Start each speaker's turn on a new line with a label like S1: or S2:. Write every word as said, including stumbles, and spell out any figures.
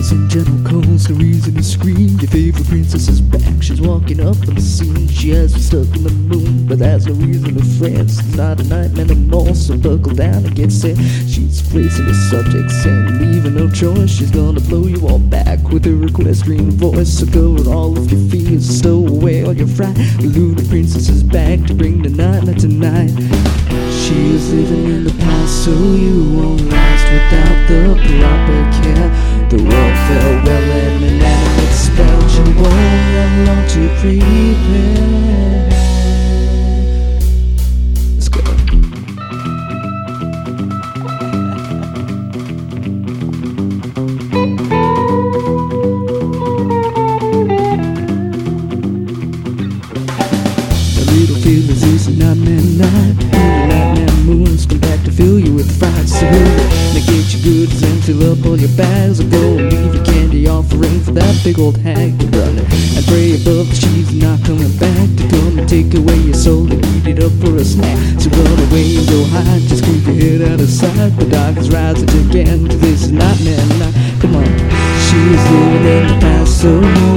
S1: Ladies and gentle calls, no reason to scream. Your favorite princess is back, she's walking up on the scene. She has been stuck in the moon, but that's no reason to fret. It's not a nightmare no more, so buckle down and get set. She's facing the subjects and leaving no choice. She's gonna blow you all back with her equestrian voice. So cover all of your fears, stow away all your fright. The Luna princess is back to bring the nightmare tonight. She is living in the past, so you won't last without the proper care. The world fell well and an animate spell. You won't have long to prepare. Let's go. The little field is this nightmare night. Moons come back to fill you with fright. So hurry, negate your goods and fill up all your bags. Or go and leave your candy offering for that big old hag to run it and pray above that she's not coming back to come and take away your soul and eat it up for a snack. So run away and go hide, just keep your head out of sight. The dark is rising again, 'cause this is nightmare night. Come on, she's living in the past, so